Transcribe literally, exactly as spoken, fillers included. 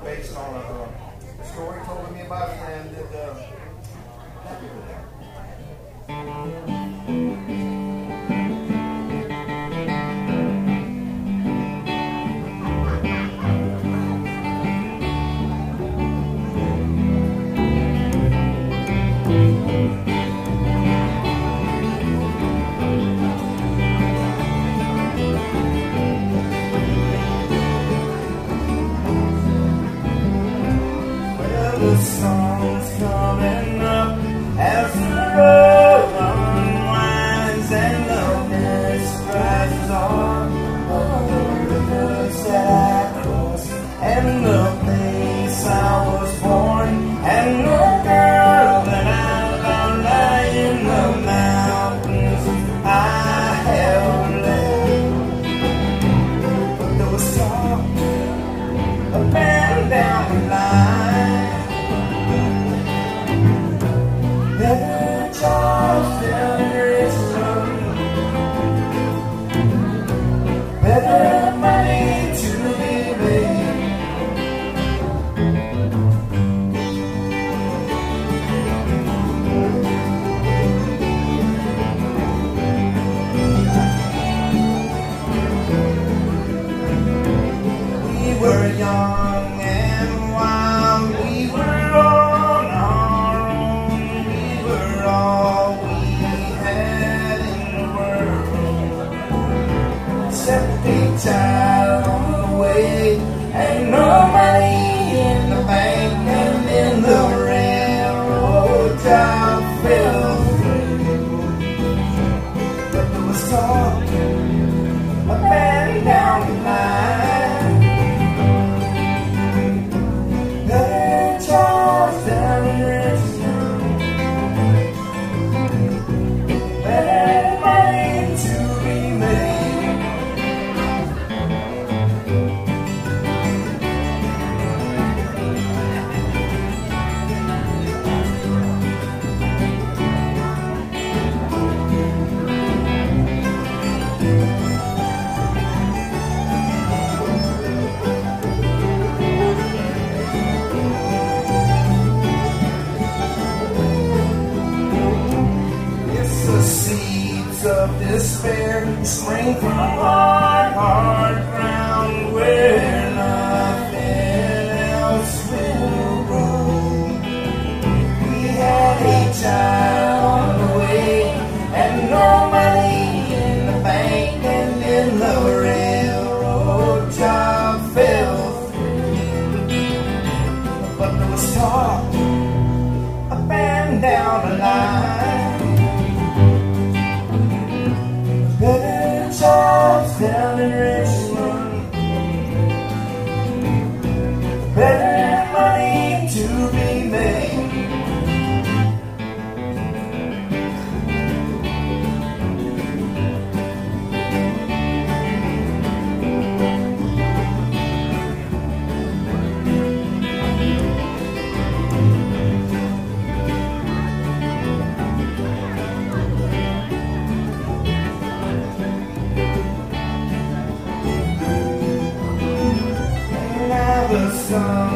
based on a, a story told to me about it, and it, uh, the song's coming up as the road unwinds and loneliness rises on the rivers that I cross and the place I was born and the girl that I loved lie in the mountains I have left. But there was talk up and down the line. Better jobs than Richmond, better money to be made. We were young and wild, we were on our own. All we had in the world, except a child on the way, and no money in the bank, and then the railroad job fell through. But there was talk up and down the line. Better jobs down in Richmond, better money to be made. It's the seeds of despair spring from hard, hard ground where nothing else will grow. We had a child on the way and no money in the bank, and then the railroad job fell through. But there was talk up and down the line. Better jobs down in Richmond, better money to be made. The sun